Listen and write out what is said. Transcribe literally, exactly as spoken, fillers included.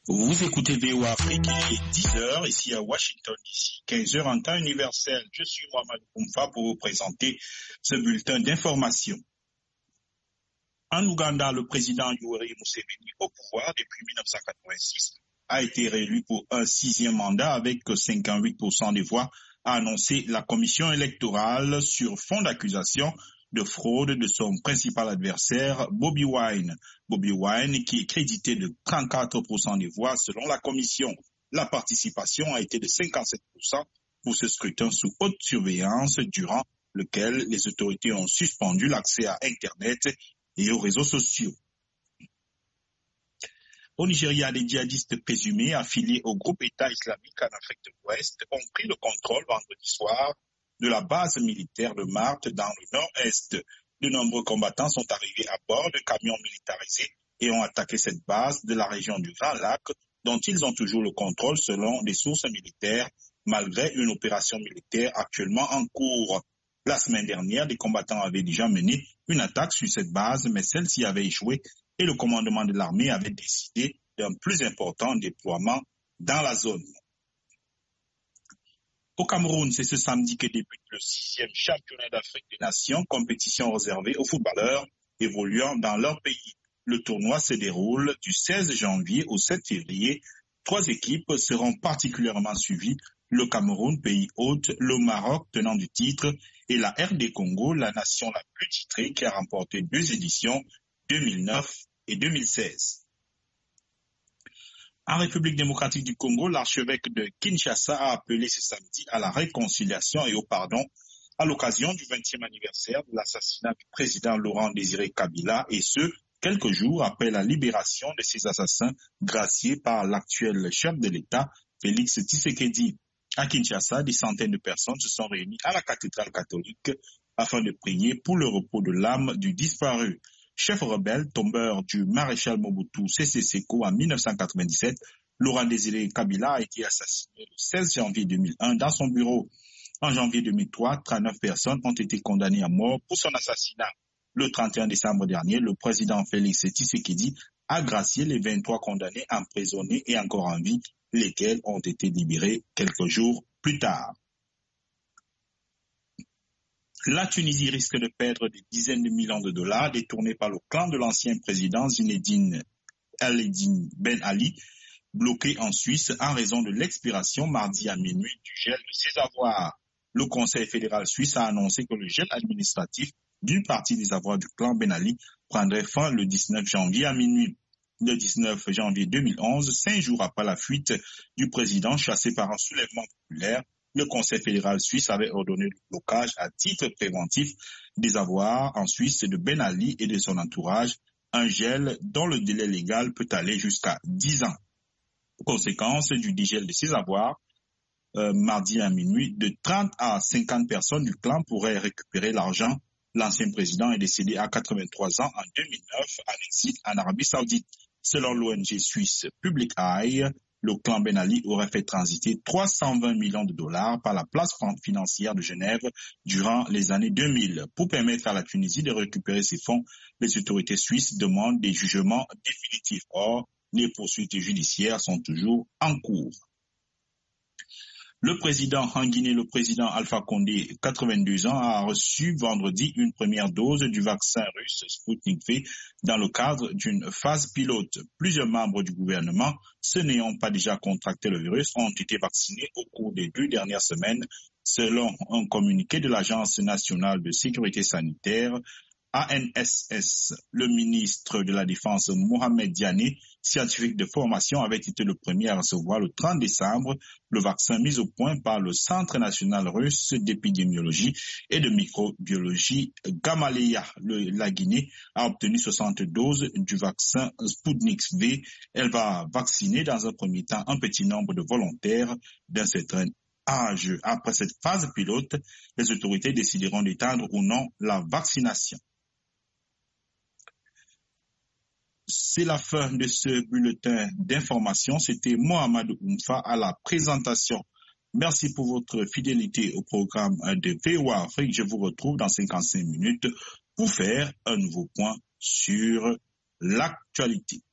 Vous écoutez V O A Afrique, il est dix heures ici à Washington, ici quinze heures en temps universel. Je suis Mohamed Oumfa pour vous présenter ce bulletin d'information. En Ouganda, le président Yoweri Museveni, au pouvoir depuis mille neuf cent quatre-vingt-six, a été réélu pour un sixième mandat avec cinquante-huit pour cent des voix, a annoncé la commission électorale sur fond d'accusation de fraude de son principal adversaire, Bobi Wine. Bobi Wine qui est crédité de trente-quatre pour cent des voix selon la commission. La participation a été de cinquante-sept pour cent pour ce scrutin sous haute surveillance durant lequel les autorités ont suspendu l'accès à Internet et aux réseaux sociaux. Au Nigeria, des djihadistes présumés affiliés au groupe État islamique en Afrique de l'Ouest ont pris le contrôle vendredi soir de la base militaire de Marthe dans le nord-est. De nombreux combattants sont arrivés à bord de camions militarisés et ont attaqué cette base de la région du Grand Lac, dont ils ont toujours le contrôle selon des sources militaires, malgré une opération militaire actuellement en cours. La semaine dernière, des combattants avaient déjà mené une attaque sur cette base, mais celle-ci avait échoué et le commandement de l'armée avait décidé d'un plus important déploiement dans la zone. Au Cameroun, c'est ce samedi que débute le sixième championnat d'Afrique des Nations, compétition réservée aux footballeurs évoluant dans leur pays. Le tournoi se déroule du seize janvier au sept février. Trois équipes seront particulièrement suivies. Le Cameroun, pays hôte, le Maroc, tenant du titre, et la R D Congo, la nation la plus titrée qui a remporté deux éditions, deux mille neuf et deux mille seize. En République démocratique du Congo, l'archevêque de Kinshasa a appelé ce samedi à la réconciliation et au pardon à l'occasion du vingtième anniversaire de l'assassinat du président Laurent Désiré Kabila, et ce, quelques jours après la libération de ces assassins graciés par l'actuel chef de l'État, Félix Tshisekedi. À Kinshasa, des centaines de personnes se sont réunies à la cathédrale catholique afin de prier pour le repos de l'âme du disparu. Chef rebelle, tombeur du maréchal Mobutu Sese Seko en mille neuf cent quatre-vingt-dix-sept, Laurent Désiré Kabila a été assassiné le seize janvier deux mille un dans son bureau. En janvier deux mille trois, trente-neuf personnes ont été condamnées à mort pour son assassinat. Le trente et un décembre dernier, le président Félix Tshisekedi a gracié les vingt-trois condamnés emprisonnés et encore en vie, lesquels ont été libérés quelques jours plus tard. La Tunisie risque de perdre des dizaines de millions de dollars détournés par le clan de l'ancien président Zinedine El-Eddine Ben Ali, bloqué en Suisse en raison de l'expiration mardi à minuit du gel de ses avoirs. Le Conseil fédéral suisse a annoncé que le gel administratif d'une partie des avoirs du clan Ben Ali prendrait fin le dix-neuf janvier à minuit. Le dix-neuf janvier deux mille onze, cinq jours après la fuite du président chassé par un soulèvement populaire, le Conseil fédéral suisse avait ordonné le blocage à titre préventif des avoirs en Suisse de Ben Ali et de son entourage, un gel dont le délai légal peut aller jusqu'à dix ans. Conséquence du dégel de ces avoirs, euh, mardi à minuit, de trente à cinquante personnes du clan pourraient récupérer l'argent. L'ancien président est décédé à quatre-vingt-trois ans en deux mille neuf en exil en Arabie Saoudite. Selon l'O N G suisse Public Eye, le clan Ben Ali aurait fait transiter trois cent vingt millions de dollars par la place financière de Genève durant les années deux mille. Pour permettre à la Tunisie de récupérer ces fonds, les autorités suisses demandent des jugements définitifs. Or, les poursuites judiciaires sont toujours en cours. Le président en Guinée, le président Alpha Condé, quatre-vingt-deux ans, a reçu vendredi une première dose du vaccin russe Sputnik V dans le cadre d'une phase pilote. Plusieurs membres du gouvernement, ceux n'ayant pas déjà contracté le virus, ont été vaccinés au cours des deux dernières semaines, selon un communiqué de l'Agence nationale de sécurité sanitaire, A N S S. Le ministre de la Défense, Mohamed Diané, scientifique de formation, avait été le premier à recevoir le trente décembre le vaccin mis au point par le Centre national russe d'épidémiologie et de microbiologie Gamaleya. Le, la Guinée a obtenu soixante doses du vaccin Sputnik V. Elle va vacciner dans un premier temps un petit nombre de volontaires d'un certain âge. Après cette phase pilote, les autorités décideront d'étendre ou non la vaccination. C'est la fin de ce bulletin d'information. C'était Mohamed Oumfa à la présentation. Merci pour votre fidélité au programme de V O A Afrique. Je vous retrouve dans cinquante-cinq minutes pour faire un nouveau point sur l'actualité.